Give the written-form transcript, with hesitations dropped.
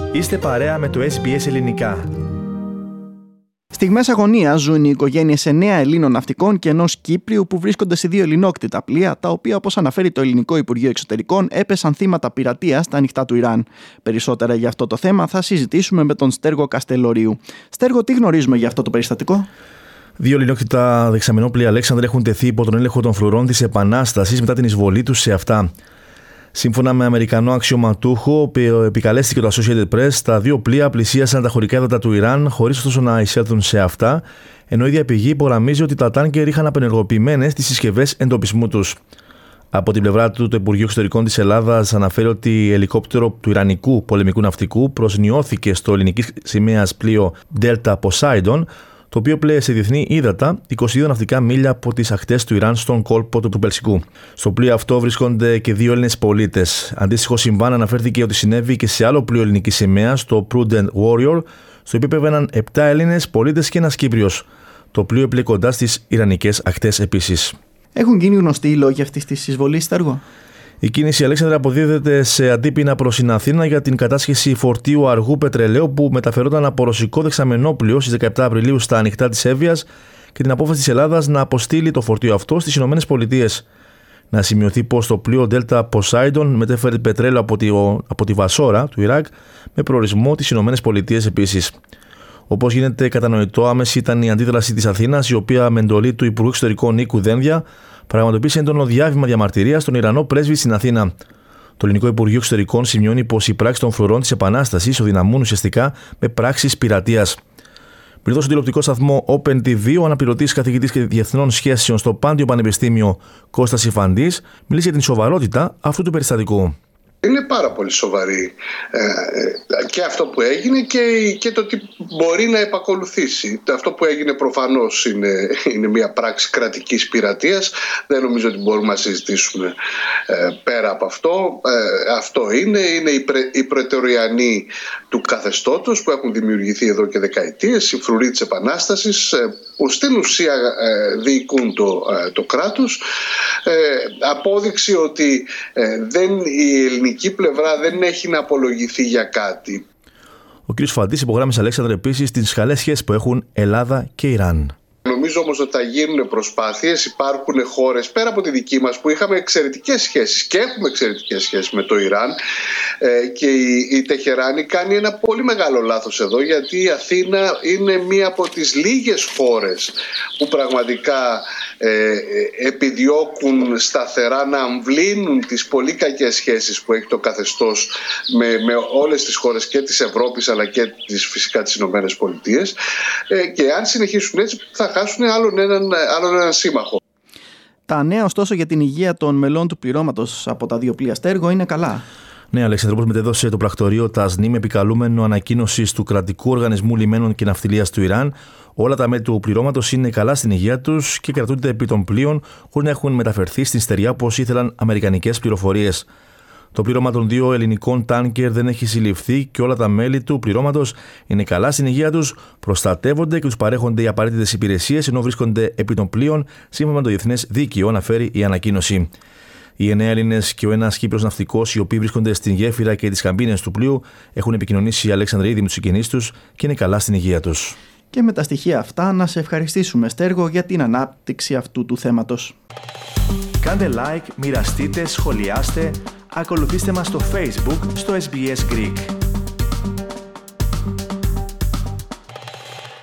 Είστε παρέα με το SBS Ελληνικά. Στιγμές αγωνίας ζουν οι οικογένειες 9 Ελλήνων ναυτικών και ενός Κύπριου που βρίσκονται σε 2 ελληνόκτητα πλοία, τα οποία, όπως αναφέρει το Ελληνικό Υπουργείο Εξωτερικών, έπεσαν θύματα πειρατείας στα ανοιχτά του Ιράν. Περισσότερα για αυτό το θέμα θα συζητήσουμε με τον Στέργο Καστελορίου. Στέργο, τι γνωρίζουμε για αυτό το περιστατικό? 2 ελληνόκτητα δεξαμενόπλοια Αλέξανδρε έχουν τεθεί υπό τον έλεγχο των φρουρών της Επανάστασης μετά την εισβολή τους σε αυτά. Σύμφωνα με Αμερικανό αξιωματούχο, που επικαλέστηκε το Associated Press, τα 2 πλοία πλησίασαν τα χωρικά ύδατα του Ιράν, χωρίς ωστόσο να εισέλθουν σε αυτά, ενώ η ίδια πηγή υπογραμμίζει ότι τα τάνκερ είχαν απενεργοποιημένες τις συσκευές εντοπισμού τους. Από την πλευρά του, το Υπουργείο Εξωτερικών της Ελλάδας αναφέρει ότι ελικόπτερο του Ιρανικού πολεμικού ναυτικού προσνιώθηκε στο ελληνικής σημαίας πλοίο Delta Poseidon, το οποίο πλέει σε διεθνή ύδατα 22 ναυτικά μίλια από τις ακτές του Ιράν στον κόλπο του Περσικού. Στο πλοίο αυτό βρίσκονται και 2 Έλληνες πολίτες. Αντίστοιχο συμβάν αναφέρθηκε ότι συνέβη και σε άλλο πλοίο ελληνικής σημαίας, το Prudent Warrior, στο οποίο επέβαιναν 7 Έλληνες πολίτες και ένας Κύπριος. Το πλοίο έπλεε κοντά στις Ιρανικές ακτές επίσης. Έχουν γίνει γνωστοί οι λόγοι αυτής της εισβολής, Στέργο? Η κίνηση, Αλέξανδρα, αποδίδεται σε αντίπεινα προς την Αθήνα για την κατάσχεση φορτίου αργού πετρελαίου που μεταφερόταν από ρωσικό δεξαμενόπλοιο στις 17 Απριλίου στα ανοιχτά της Εύβοιας και την απόφαση της Ελλάδας να αποστείλει το φορτίο αυτό στις ΗΠΑ. Να σημειωθεί πως το πλοίο Delta Poseidon μετέφερε πετρέλαιο από τη Βασόρα του Ιράκ με προορισμό τις ΗΠΑ επίσης. Όπως γίνεται κατανοητό, άμεση ήταν η αντίδραση της Αθήνας, η οποία με εντολή του Υπουργού Εξωτερικών Νίκου Δένδια πραγματοποίησε έντονο διάβημα διαμαρτυρίας στον Ιρανό πρέσβη στην Αθήνα. Το Ελληνικό Υπουργείο Εξωτερικών σημειώνει πως οι πράξεις των φρουρών της Επανάστασης ισοδυναμούν ουσιαστικά με πράξεις πειρατείας. Μιλώντας στον τηλεοπτικό σταθμό Open TV, ο αναπληρωτής καθηγητής και διεθνών σχέσεων στο Πάντιο Πανεπιστήμιο Κώστας Ιφαντής μίλησε για την σοβαρότητα αυτού του περιστατικού. Είναι πάρα πολύ σοβαρή και αυτό που έγινε και το τι μπορεί να επακολουθήσει. Αυτό που έγινε προφανώς είναι μια πράξη κρατικής πειρατείας. Δεν νομίζω ότι μπορούμε να συζητήσουμε πέρα από αυτό. Αυτό είναι οι προετοριανοί του καθεστώτος που έχουν δημιουργηθεί εδώ και δεκαετίες, οι φρουροί της Επανάστασης, που στην ουσία διοικούν το κράτος. Απόδειξη ότι η ελληνική πλευρά δεν έχει να απολογηθεί για κάτι. Ο κ. Φαντής υπογράμμισε, Αλέξανδρε, επίσης τις καλές σχέσεις που έχουν Ελλάδα και Ιράν. Νομίζω όμως ότι θα γίνουν προσπάθειες. Υπάρχουν χώρες πέρα από τη δική μας που είχαμε εξαιρετικές σχέσεις και έχουμε εξαιρετικές σχέσεις με το Ιράν, και η Τεχεράνη κάνει ένα πολύ μεγάλο λάθος εδώ, γιατί η Αθήνα είναι μία από τις λίγες χώρες που πραγματικά επιδιώκουν σταθερά να αμβλύνουν τις πολύ κακές σχέσεις που έχει το καθεστώς με όλες τις χώρες και της Ευρώπης αλλά και φυσικά τις Ηνωμένες Πολιτείες, και αν συνεχίσουν έτσι θα χάσουν άλλον έναν σύμμαχο. Τα νέα ωστόσο για την υγεία των μελών του πληρώματος από τα 2 πλοία, Στέργο, είναι καλά. Ναι, Αλέξανδρο, όπως μετέδωσε το πρακτορείο ΤΑΣΝΙΜ, επικαλούμενο ανακοίνωσης του Κρατικού Οργανισμού Λιμένων και Ναυτιλίας του Ιράν, όλα τα μέλη του πληρώματος είναι καλά στην υγεία τους και κρατούνται επί των πλοίων χωρίς να έχουν μεταφερθεί στην στεριά όπως ήθελαν αμερικανικές πληροφορίες. Το πλήρωμα των 2 ελληνικών τάνκερ δεν έχει συλληφθεί και όλα τα μέλη του πληρώματος είναι καλά στην υγεία τους, προστατεύονται και τους παρέχονται οι απαραίτητες υπηρεσίες ενώ βρίσκονται επί των πλοίων σύμφωνα με το διεθνές δίκαιο, αναφέρει η ανακοίνωση. Οι 9 Έλληνες και ο ένας Κύπριος ναυτικός, οι οποίοι βρίσκονται στην γέφυρα και τις καμπίνες του πλοίου, έχουν επικοινωνήσει οι Αλέξανδροι ήδη με τους συγγενείς τους και είναι καλά στην υγεία τους. Και με τα στοιχεία αυτά να σε ευχαριστήσουμε, Στέργο, για την ανάπτυξη αυτού του θέματος. Κάντε like, μοιραστείτε, σχολιάστε, ακολουθήστε μας στο Facebook, στο SBS Greek.